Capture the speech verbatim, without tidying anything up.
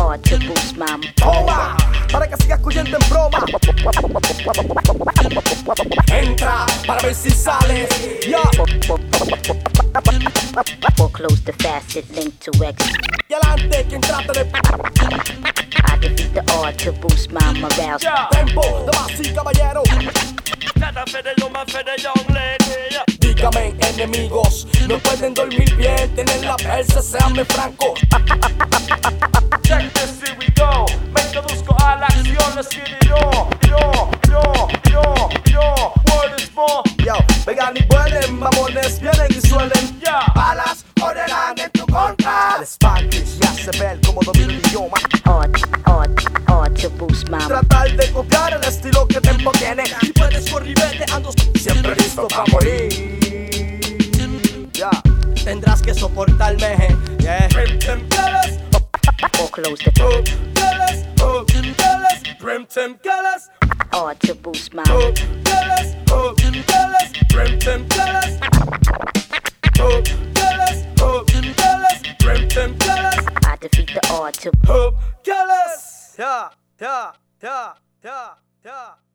art to boost my. Toma, para que sigas cuyendo en broma. Entra para ver si sales. Yeah. Foreclose the facet link to X. Y adelante quien trate de I defeat the art to boost my morale. yeah. Tempo, damas y caballero. Nada fe de lo más fe de young lady. Dígame, enemigos, no pueden dormir bien, tienen la persa, seanme franco. Check this, here we go. Me introduzco a la acción, let's get it on. Yo, yo, yo, yo, word is born. Yo, vengan y vuelen, mamones vienen y suelen. Yeah. Balas oreran en tu contra. El Spanglish me hace ver cómo domino el idioma. Art, art, art to boost my. Tratar de copiar el estilo que Tempo tiene. Y puedes correr, vete, ando siempre listo para morir. Ya, tendrás que soportarme, yeah. Brim Tim Gillis, Foreclose the hook Gillis, hook Gillis, Brim Tim Gillis, art to boost my. hook Gillis, hook Gillis, Brim Tim Gillis, hook Gillis, hook Gillis, Brim Tim Gillis, I defeat the art to. hook Gillis. Yeah, yeah, yeah, yeah, yeah.